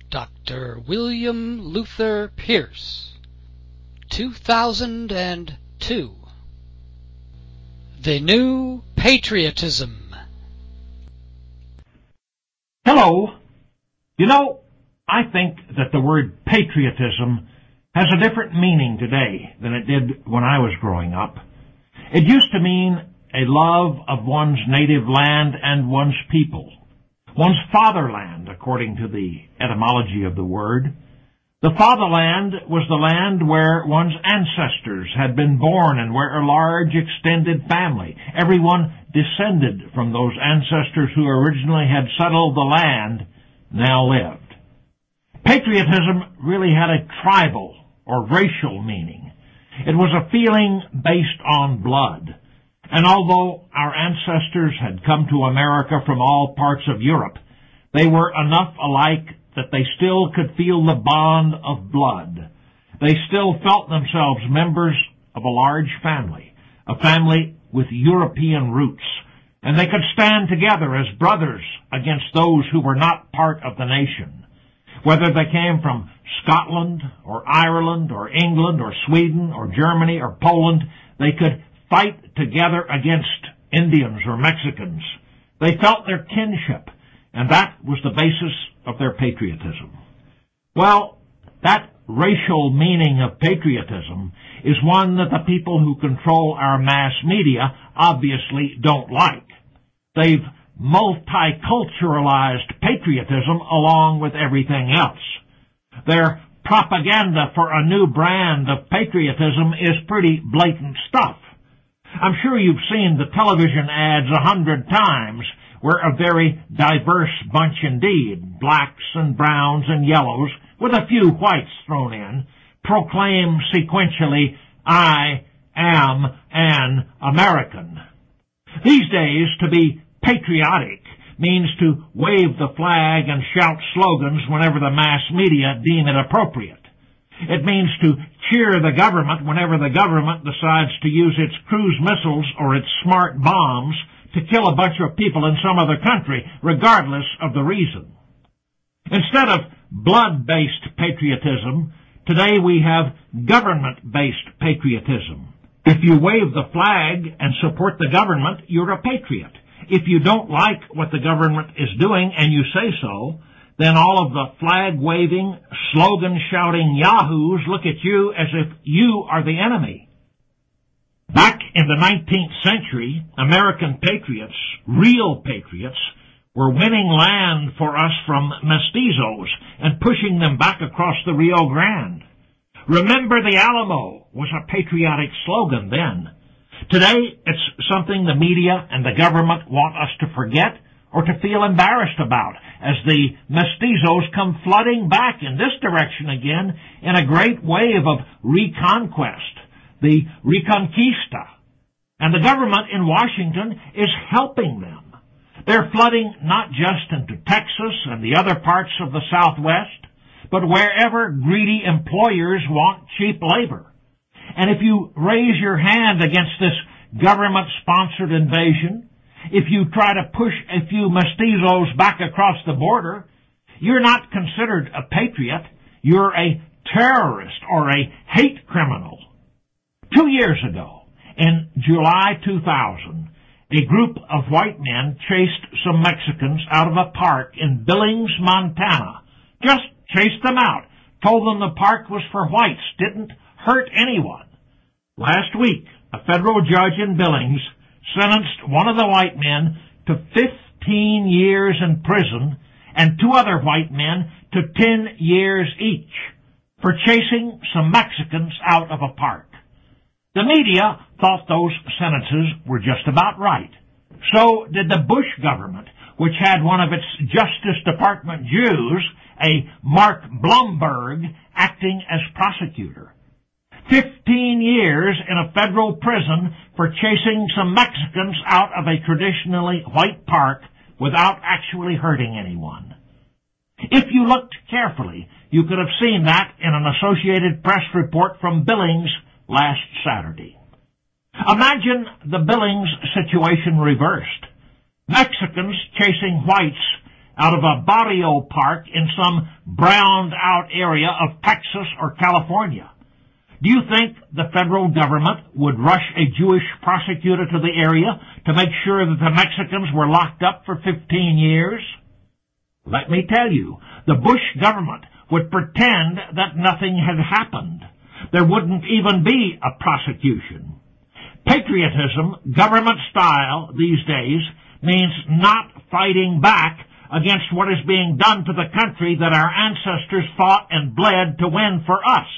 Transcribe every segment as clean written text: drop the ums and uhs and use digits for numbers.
Dr. William Luther Pierce, 2002. The New Patriotism. Hello. You know, I think that the word patriotism has a different meaning today than it did when I was growing up. It used to mean a love of one's native land and one's people, one's fatherland, according to the etymology of the word. The fatherland was the land where one's ancestors had been born and where a large extended family, everyone descended from those ancestors who originally had settled the land, now lived. Patriotism really had a tribal or racial meaning. It was a feeling based on blood. And although our ancestors had come to America from all parts of Europe, they were enough alike that they still could feel the bond of blood. They still felt themselves members of a large family, a family with European roots, and they could stand together as brothers against those who were not part of the nation. Whether they came from Scotland or Ireland or England or Sweden or Germany or Poland, they could fight together against Indians or Mexicans. They felt their kinship, and that was the basis of their patriotism. Well, that racial meaning of patriotism is one that the people who control our mass media obviously don't like. They've multiculturalized patriotism along with everything else. Their propaganda for a new brand of patriotism is pretty blatant stuff. I'm sure you've seen the television ads 100 times where a very diverse bunch indeed, blacks and browns and yellows, with a few whites thrown in, proclaim sequentially, "I am an American." These days, to be patriotic means to wave the flag and shout slogans whenever the mass media deem it appropriate. It means to cheer the government whenever the government decides to use its cruise missiles or its smart bombs to kill a bunch of people in some other country, regardless of the reason. Instead of blood-based patriotism, today we have government-based patriotism. If you wave the flag and support the government, you're a patriot. If you don't like what the government is doing and you say so, then all of the flag-waving, slogan-shouting yahoos look at you as if you are the enemy. Back in the 19th century, American patriots, real patriots, were winning land for us from mestizos and pushing them back across the Rio Grande. Remember the Alamo was a patriotic slogan then. Today, it's something the media and the government want us to forget or to feel embarrassed about as the mestizos come flooding back in this direction again in a great wave of reconquest, the Reconquista. And the government in Washington is helping them. They're flooding not just into Texas and the other parts of the Southwest, but wherever greedy employers want cheap labor. And if you raise your hand against this government-sponsored invasion, if you try to push a few mestizos back across the border, you're not considered a patriot. You're a terrorist or a hate criminal. 2 years ago, in July 2000, a group of white men chased some Mexicans out of a park in Billings, Montana. Just chased them out. Told them the park was for whites. Didn't hurt anyone. Last week, a federal judge in Billings sentenced one of the white men to 15 years in prison and two other white men to 10 years each for chasing some Mexicans out of a park. The media thought those sentences were just about right. So did the Bush government, which had one of its Justice Department Jews, a Mark Blumberg, acting as prosecutor. 15 years in a federal prison for chasing some Mexicans out of a traditionally white park without actually hurting anyone. If you looked carefully, you could have seen that in an Associated Press report from Billings last Saturday. Imagine the Billings situation reversed. Mexicans chasing whites out of a barrio park in some browned-out area of Texas or California. Do you think the federal government would rush a Jewish prosecutor to the area to make sure that the Mexicans were locked up for 15 years? Let me tell you, the Bush government would pretend that nothing had happened. There wouldn't even be a prosecution. Patriotism, government style these days, means not fighting back against what is being done to the country that our ancestors fought and bled to win for us.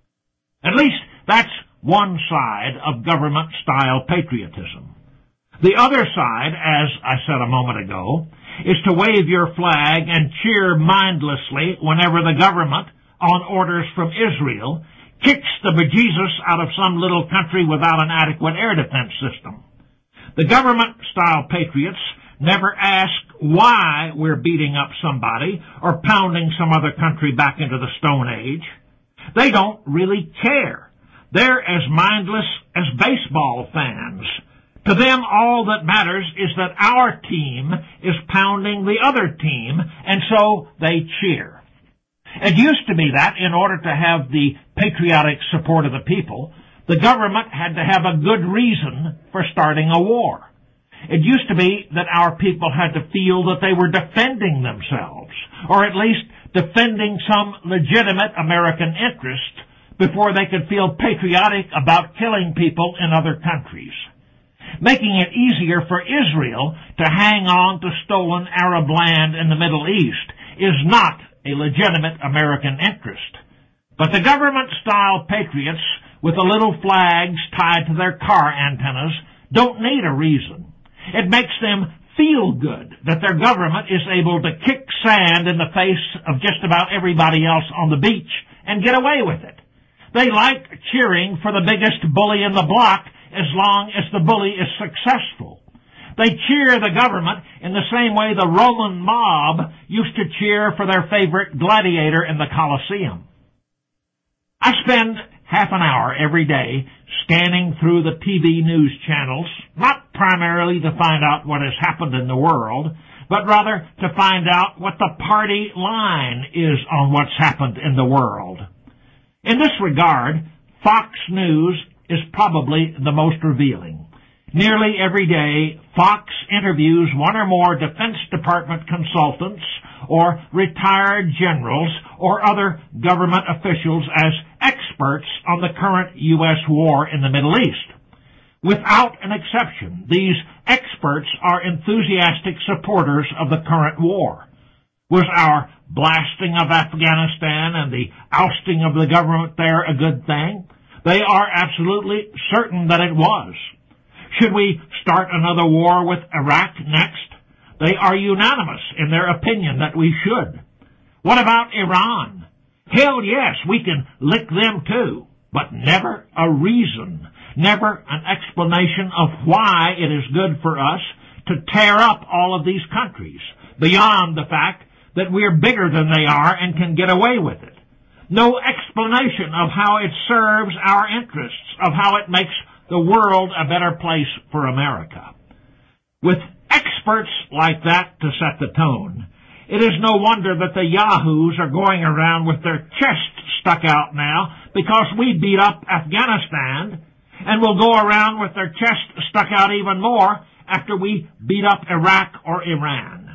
At least that's one side of government-style patriotism. The other side, as I said a moment ago, is to wave your flag and cheer mindlessly whenever the government, on orders from Israel, kicks the bejesus out of some little country without an adequate air defense system. The government-style patriots never ask why we're beating up somebody or pounding some other country back into the Stone Age. They don't really care. They're as mindless as baseball fans. To them, all that matters is that our team is pounding the other team, and so they cheer. It used to be that in order to have the patriotic support of the people, the government had to have a good reason for starting a war. It used to be that our people had to feel that they were defending themselves, or at least defending some legitimate American interest, before they could feel patriotic about killing people in other countries. Making it easier for Israel to hang on to stolen Arab land in the Middle East is not a legitimate American interest. But the government-style patriots with the little flags tied to their car antennas don't need a reason. It makes them feel good that their government is able to kick sand in the face of just about everybody else on the beach and get away with it. They like cheering for the biggest bully in the block as long as the bully is successful. They cheer the government in the same way the Roman mob used to cheer for their favorite gladiator in the Colosseum. I spend half an hour every day scanning through the TV news channels, not primarily to find out what has happened in the world, but rather to find out what the party line is on what's happened in the world. In this regard, Fox News is probably the most revealing. Nearly every day, Fox interviews one or more Defense Department consultants or retired generals or other government officials as experts on the current U.S. war in the Middle East. Without an exception, these experts are enthusiastic supporters of the current war. Was our blasting of Afghanistan and the ousting of the government there a good thing? They are absolutely certain that it was. Should we start another war with Iraq next? They are unanimous in their opinion that we should. What about Iran? Hell yes, we can lick them too, but never a reason, never an explanation of why it is good for us to tear up all of these countries, beyond the fact that we're bigger than they are and can get away with it. No explanation of how it serves our interests, of how it makes the world a better place for America. With experts like that to set the tone, it is no wonder that the yahoos are going around with their chests stuck out now because we beat up Afghanistan, and will go around with their chests stuck out even more after we beat up Iraq or Iran.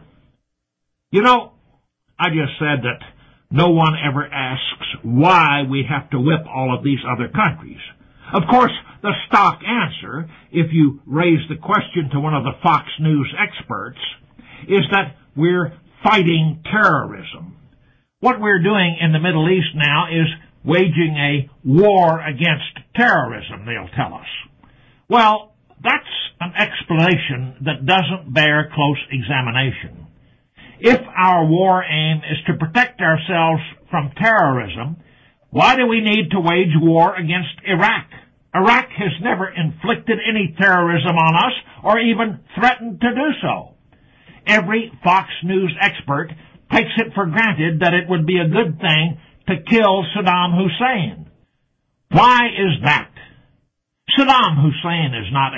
You know, I just said that no one ever asks why we have to whip all of these other countries. Of course, the stock answer, if you raise the question to one of the Fox News experts, is that we're fighting terrorism. What we're doing in the Middle East now is waging a war against terrorism, they'll tell us. Well, that's an explanation that doesn't bear close examination. If our war aim is to protect ourselves from terrorism, why do we need to wage war against Iraq? Iraq has never inflicted any terrorism on us or even threatened to do so. Every Fox News expert takes it for granted that it would be a good thing to kill Saddam Hussein. Why is that? Saddam Hussein is not a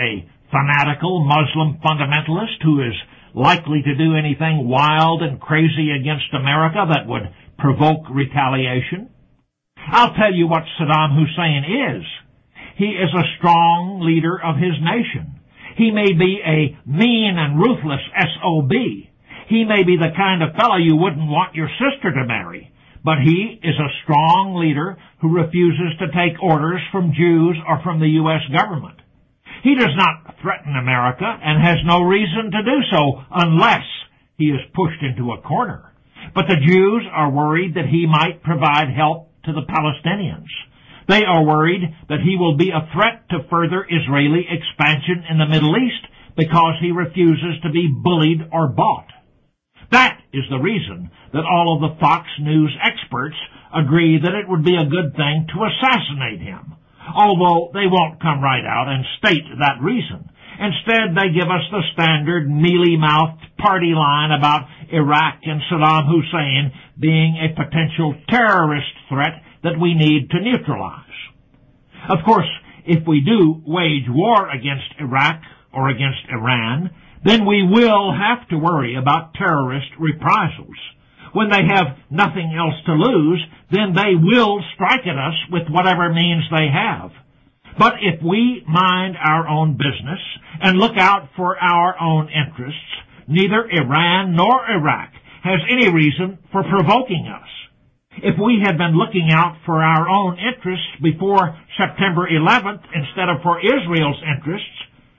fanatical Muslim fundamentalist who is likely to do anything wild and crazy against America that would provoke retaliation? I'll tell you what Saddam Hussein is. He is a strong leader of his nation. He may be a mean and ruthless SOB. He may be the kind of fellow you wouldn't want your sister to marry. But he is a strong leader who refuses to take orders from Jews or from the U.S. government. He does not threaten America and has no reason to do so unless he is pushed into a corner. But the Jews are worried that he might provide help to the Palestinians. They are worried that he will be a threat to further Israeli expansion in the Middle East because he refuses to be bullied or bought. That is the reason that all of the Fox News experts agree that it would be a good thing to assassinate him, although they won't come right out and state that reason. Instead, they give us the standard mealy-mouthed party line about Iraq and Saddam Hussein being a potential terrorist threat that we need to neutralize. Of course, if we do wage war against Iraq or against Iran, then we will have to worry about terrorist reprisals. When they have nothing else to lose, then they will strike at us with whatever means they have. But if we mind our own business and look out for our own interests, neither Iran nor Iraq has any reason for provoking us. If we had been looking out for our own interests before September 11th instead of for Israel's interests,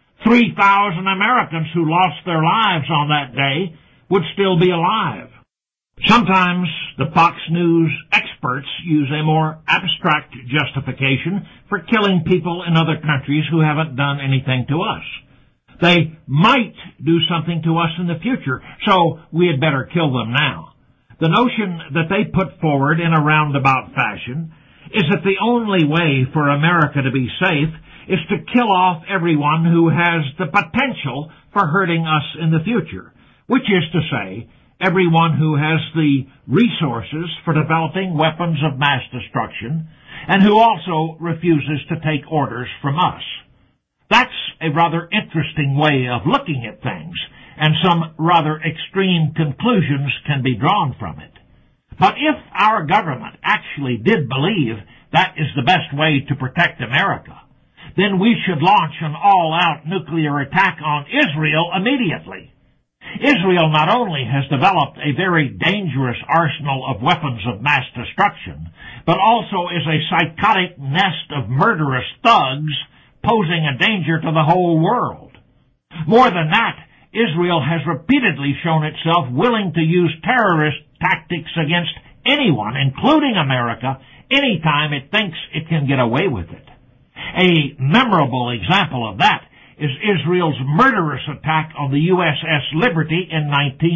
3,000 Americans who lost their lives on that day would still be alive. Sometimes the Fox News experts use a more abstract justification for killing people in other countries who haven't done anything to us. They might do something to us in the future, so we had better kill them now. The notion that they put forward in a roundabout fashion is that the only way for America to be safe is to kill off everyone who has the potential for hurting us in the future, which is to say, everyone who has the resources for developing weapons of mass destruction and who also refuses to take orders from us. That's a rather interesting way of looking at things, and some rather extreme conclusions can be drawn from it. But if our government actually did believe that is the best way to protect America, then we should launch an all-out nuclear attack on Israel immediately. Israel not only has developed a very dangerous arsenal of weapons of mass destruction, but also is a psychotic nest of murderous thugs posing a danger to the whole world. More than that, Israel has repeatedly shown itself willing to use terrorist tactics against anyone, including America, anytime it thinks it can get away with it. A memorable example of that is Israel's murderous attack on the USS Liberty in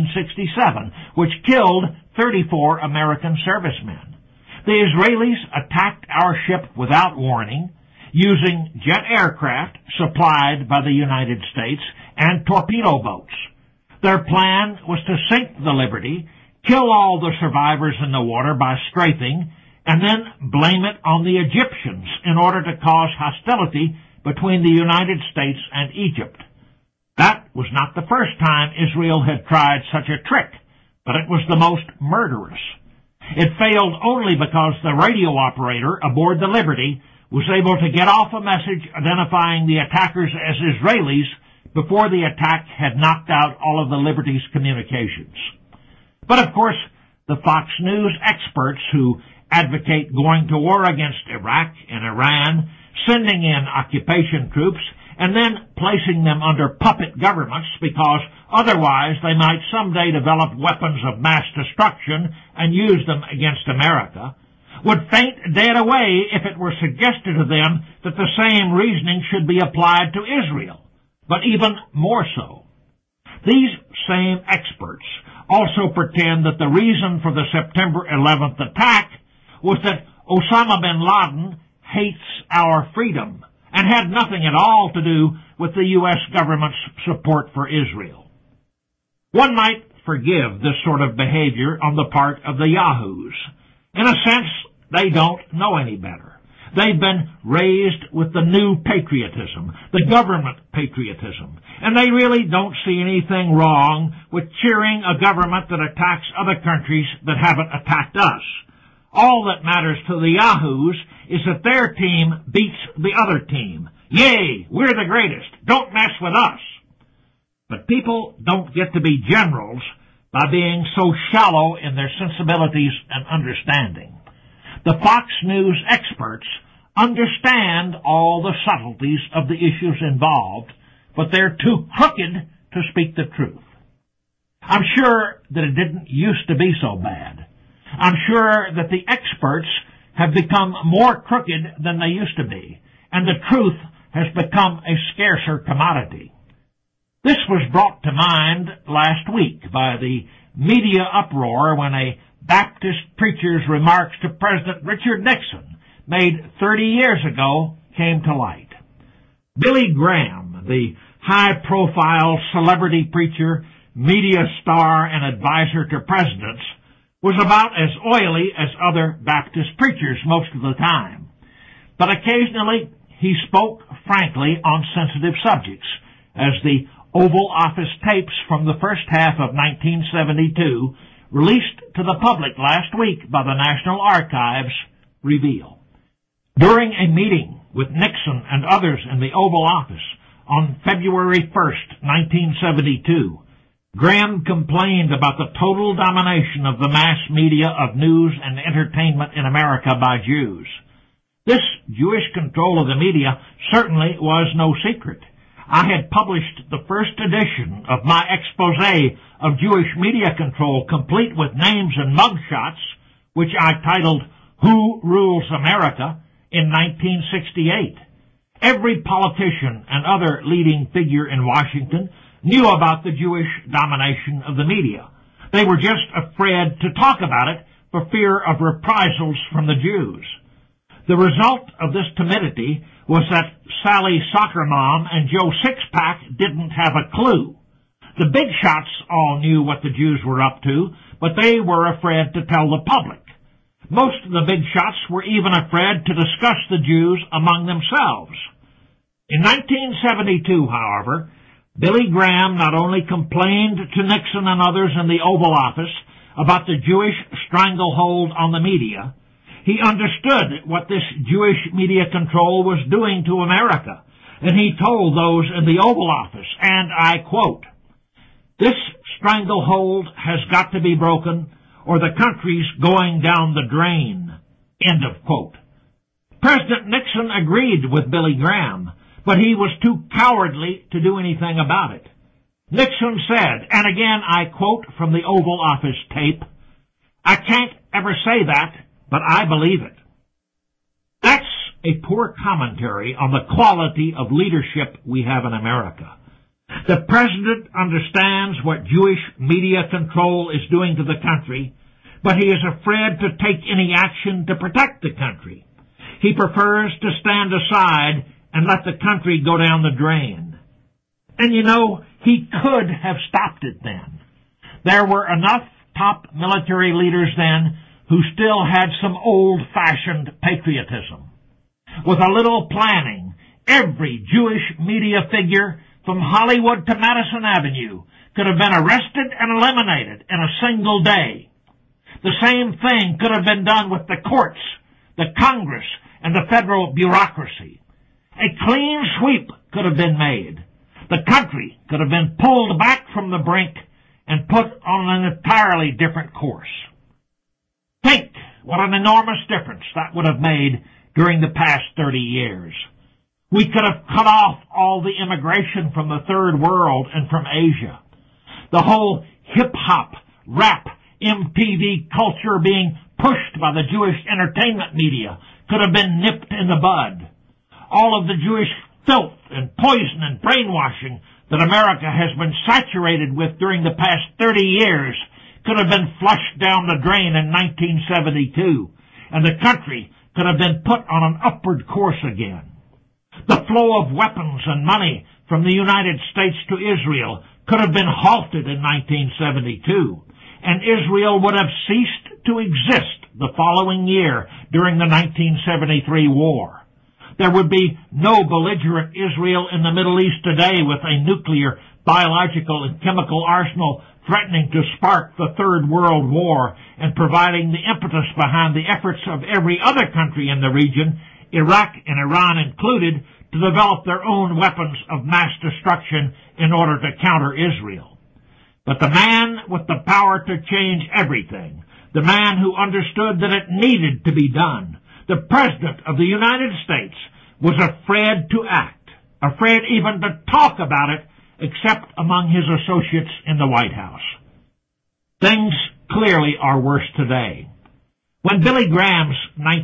1967, which killed 34 American servicemen. The Israelis attacked our ship without warning, using jet aircraft supplied by the United States and torpedo boats. Their plan was to sink the Liberty, kill all the survivors in the water by strafing, and then blame it on the Egyptians in order to cause hostility between the United States and Egypt. That was not the first time Israel had tried such a trick, but it was the most murderous. It failed only because the radio operator aboard the Liberty was able to get off a message identifying the attackers as Israelis before the attack had knocked out all of the Liberty's communications. But of course, the Fox News experts who advocate going to war against Iraq and Iran, sending in occupation troops, and then placing them under puppet governments because otherwise they might someday develop weapons of mass destruction and use them against America, would faint dead away if it were suggested to them that the same reasoning should be applied to Israel, but even more so. These same experts also pretend that the reason for the September 11th attack was that Osama bin Laden hates our freedom and had nothing at all to do with the U.S. government's support for Israel. One might forgive this sort of behavior on the part of the yahoos. In a sense, they don't know any better. They've been raised with the new patriotism, the government patriotism, and they really don't see anything wrong with cheering a government that attacks other countries that haven't attacked us. All that matters to the yahoos is that their team beats the other team. Yay, we're the greatest. Don't mess with us. But people don't get to be generals by being so shallow in their sensibilities and understanding. The Fox News experts understand all the subtleties of the issues involved, but they're too crooked to speak the truth. I'm sure that it didn't used to be so bad. I'm sure that the experts have become more crooked than they used to be, and the truth has become a scarcer commodity. This was brought to mind last week by the media uproar when a Baptist preacher's remarks to President Richard Nixon, made 30 years ago, came to light. Billy Graham, the high-profile celebrity preacher, media star, and advisor to presidents, was about as oily as other Baptist preachers most of the time. But occasionally he spoke frankly on sensitive subjects, as the Oval Office tapes from the first half of 1972, released to the public last week by the National Archives, reveal. During a meeting with Nixon and others in the Oval Office on February 1st, 1972, Graham complained about the total domination of the mass media of news and entertainment in America by Jews. This Jewish control of the media certainly was no secret. I had published the first edition of my expose of Jewish media control, complete with names and mugshots, which I titled, Who Rules America, in 1968. Every politician and other leading figure in Washington knew about the Jewish domination of the media. They were just afraid to talk about it for fear of reprisals from the Jews. The result of this timidity was that Sally Soccer Mom and Joe Sixpack didn't have a clue. The big shots all knew what the Jews were up to, but they were afraid to tell the public. Most of the big shots were even afraid to discuss the Jews among themselves. In 1972, however, Billy Graham not only complained to Nixon and others in the Oval Office about the Jewish stranglehold on the media, he understood what this Jewish media control was doing to America, and he told those in the Oval Office, and I quote, "This stranglehold has got to be broken, or the country's going down the drain." End of quote. President Nixon agreed with Billy Graham, but he was too cowardly to do anything about it. Nixon said, and again I quote from the Oval Office tape, "I can't ever say that, but I believe it." That's a poor commentary on the quality of leadership we have in America. The president understands what Jewish media control is doing to the country, but he is afraid to take any action to protect the country. He prefers to stand aside and let the country go down the drain. And you know, he could have stopped it then. There were enough top military leaders then who still had some old-fashioned patriotism. With a little planning, every Jewish media figure from Hollywood to Madison Avenue could have been arrested and eliminated in a single day. The same thing could have been done with the courts, the Congress, and the federal bureaucracy. A clean sweep could have been made. The country could have been pulled back from the brink and put on an entirely different course. Think what an enormous difference that would have made during the past 30 years. We could have cut off all the immigration from the Third World and from Asia. The whole hip-hop, rap, MTV culture being pushed by the Jewish entertainment media could have been nipped in the bud. All of the Jewish filth and poison and brainwashing that America has been saturated with during the past 30 years could have been flushed down the drain in 1972, and the country could have been put on an upward course again. The flow of weapons and money from the United States to Israel could have been halted in 1972, and Israel would have ceased to exist the following year during the 1973 war. There would be no belligerent Israel in the Middle East today with a nuclear, biological, and chemical arsenal threatening to spark the Third World War and providing the impetus behind the efforts of every other country in the region, Iraq and Iran included, to develop their own weapons of mass destruction in order to counter Israel. But the man with the power to change everything, the man who understood that it needed to be done, the President of the United States, was afraid to act, afraid even to talk about it, except among his associates in the White House. Things clearly are worse today. When Billy Graham's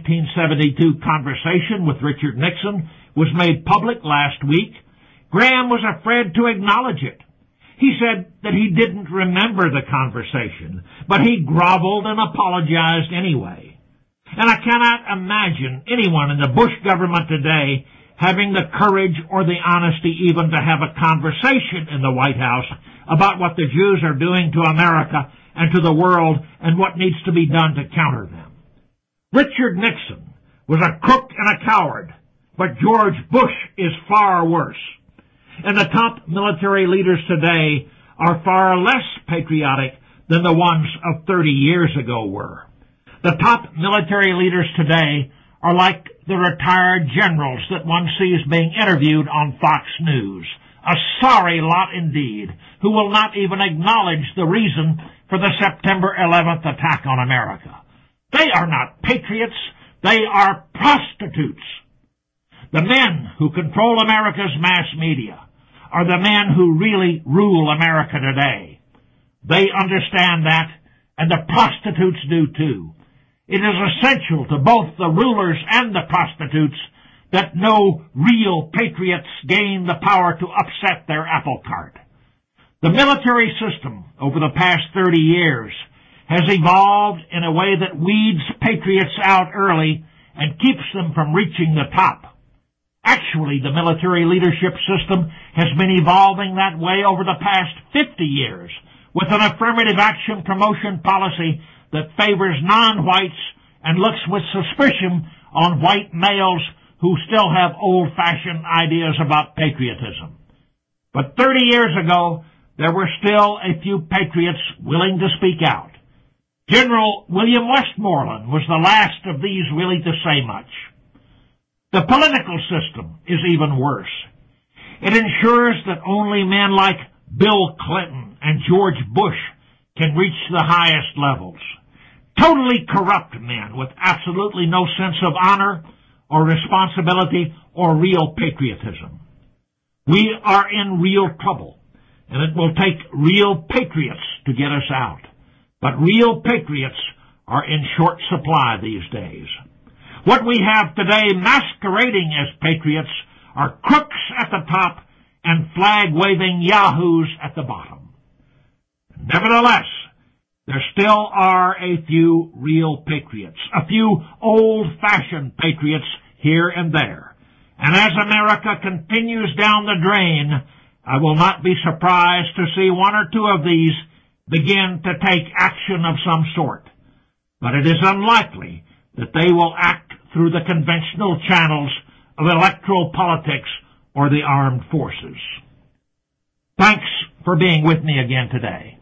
1972 conversation with Richard Nixon was made public last week, Graham was afraid to acknowledge it. He said that he didn't remember the conversation, but he groveled and apologized anyway. And I cannot imagine anyone in the Bush government today having the courage or the honesty even to have a conversation in the White House about what the Jews are doing to America and to the world and what needs to be done to counter them. Richard Nixon was a crook and a coward, but George Bush is far worse. And the top military leaders today are far less patriotic than the ones of 30 years ago were. The top military leaders today are like the retired generals that one sees being interviewed on Fox News. A sorry lot indeed, who will not even acknowledge the reason for the September 11th attack on America. They are not patriots. They are prostitutes. The men who control America's mass media are the men who really rule America today. They understand that, and the prostitutes do too. It is essential to both the rulers and the prostitutes that no real patriots gain the power to upset their apple cart. The military system over the past 30 years has evolved in a way that weeds patriots out early and keeps them from reaching the top. Actually, the military leadership system has been evolving that way over the past 50 years with an affirmative action promotion policy that favors non-whites and looks with suspicion on white males who still have old-fashioned ideas about patriotism. But 30 years ago, there were still a few patriots willing to speak out. General William Westmoreland was the last of these really to say much. The political system is even worse. It ensures that only men like Bill Clinton and George Bush can reach the highest levels. Totally corrupt men with absolutely no sense of honor or responsibility or real patriotism. We are in real trouble, and it will take real patriots to get us out. But real patriots are in short supply these days. What we have today masquerading as patriots are crooks at the top and flag-waving yahoos at the bottom. Nevertheless, there still are a few real patriots, a few old-fashioned patriots here and there. And as America continues down the drain, I will not be surprised to see one or two of these begin to take action of some sort. But it is unlikely that they will act through the conventional channels of electoral politics or the armed forces. Thanks for being with me again today.